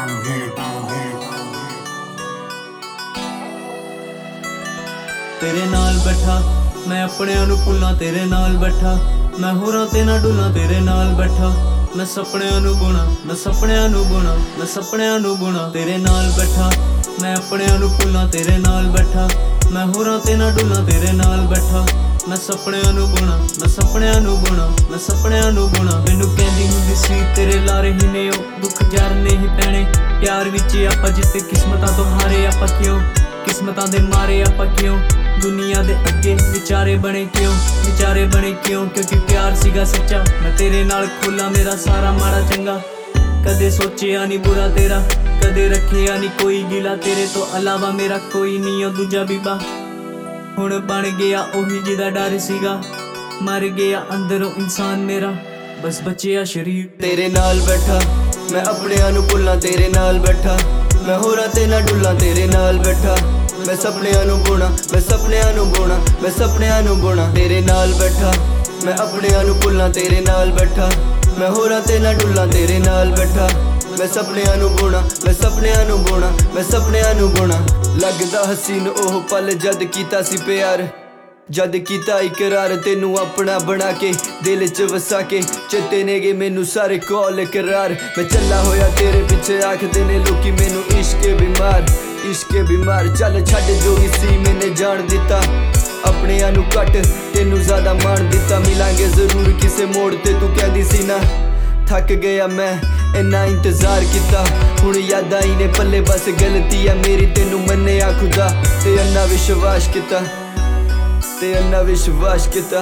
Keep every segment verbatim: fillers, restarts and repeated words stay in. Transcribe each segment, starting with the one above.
तेरे नाल बैठा मैं अपनियां नूं भुल्लां, तेरे नाल बैठा मैं होरां ते ना डुल्लां, तेरे नाल बैठा मैं सपनियां नूं बुना, मैं सपनियां नूं बुना, मैं सपनियां नूं बुना। तेरे नाल बैठा मैं अपनियां नूं भुल्लां, तेरे नाल बैठा मैं होरां ते ना डुल्लां, तेरे नाल बैठा मैं सपनियां नूं बुना, मैं सपनियां नूं बुना, मैं सपनियां नूं बुना। मैनूं कहंदी हुंदी सी तेरे लारे ही ने ओ दुख जरने ही पैणे, प्यार विच आपां जिते किस्मतां तो हारे आपां क्यों, किस्मतां दे मारे आपां क्यों, दुनिया दे अगे विचारे बने क्यों, विचारे बने क्यों। क्योंकि प्यार सीगा सच्चा, मैं तेरे नाल खोला मेरा सारा माड़ा चंगा। कदे सोचिया नहीं बुरा तेरा, कदे रखिया नहीं कोई गिला, तेरे तो अलावा मेरा कोई नहीं ओ दूजा बीबा। हुण बन गया ओही जिदा डर सीगा, मर गया अंदरों इंसान मेरा, बस बचिया शरीर। तेरे नाल बैठा मैं अपनियां नूं भुल्लां, तेरे नाल बैठा मैं होरां ते ना डुल्लां, तेरे नाल बैठा मैं सपनियां नूं बुना, मैं सपनियां नूं बुना, मैं सपनियां नूं बुना। तेरे नाल बैठा मैं अपनियां नूं भुल्लां, तेरे नाल बैठा मैं होरां ते ना डुल्लां, तेरे नाल बैठा मैं सपनियां नूं बुना, मैं सपनियां नूं बुना, मैं सपनियां नूं बुना। लगदा हसीन ओह पल जद कीता सी प्यार, जद कीता इकरार तेनू अपना बना के दिल च वसा के, चेते ने गे मैनू सारे कॉल करार। मैं चला होया तेरे पिछे आखदे ने लोकी मैनू इश्क बीमार, इश्क बीमार। चल छड्ड जो भी सी मैंने जान दिता, अपने नू घट तेनू ज़्यादा मान दिता। मिलांगे जरूर किसे मोड़ ते तू कहदी सी ना, थक गया मैं इन्ना इंतजार किता, हुण यादां ही ने पल्ले बस गलती है मेरी। तेनू मन्नेआ खुदा ते अन्ना विश्वास किता, ते अन्ना विश्वास किता।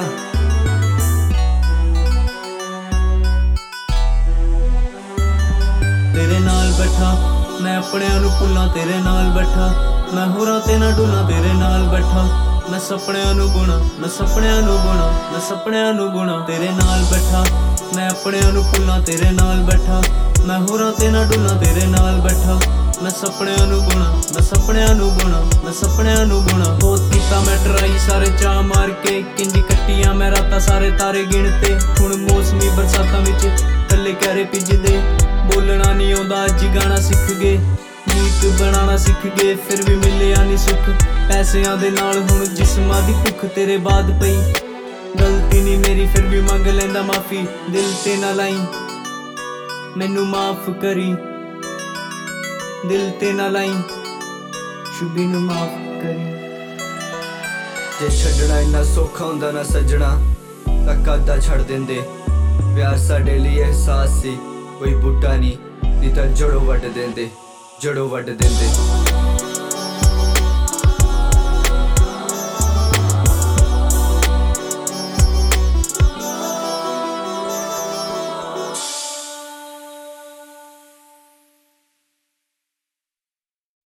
तेरे नाल बैठा मैं अपनियां नूं भुल्लां, तेरे नाल बैठा मैं होरां ते ना डुल्लां, तेरे नाल बैठा मैं सपनियां नूं बुना, मैं सपनियां नूं बुना, मैं सपनियां नूं बुना। तेरे नाल बैठा मैं अपनियां नूं भुल्लां, तेरे नाल बैठा मैं होरां ते ना डुल्लां, तेरे नाल बैठा मैं सपनियां नूं बुना, मैं सपनियां नूं बुना, मैं सपनियां नूं बुना। बहुत कीता मैं ट्राई सारे चा मार के, किंज कट्टियां मैं रातां सारे तारे गिणते। हुण मौसमी बरसातां विच कल्ले क्यारे भिजदे, बोलना नहीं आउंदा अज गाना सिख गए, गीत बनाना सिख गए, फिर भी मिलिया नहीं सुख। पैसिਆਂ दे नाल हुण जिस्मां दी भुख तेरे बाद पई, गलती नहीं मेरी फिर भी मंग लैंदा माफी। दिल ते ना लाई मैनू माफ करी, दिल ते ना लाई शुभी नू माफ करी। जे छड्डना इन्ना सौखा हुंदा ना सजना, तां कदा छड्ड देंदे। प्यार साडे लिए एहसास सी कोई बूटा नहीं, नी तां जड़ों वड्ड देंदे, जड़ों वड्ड देंदे।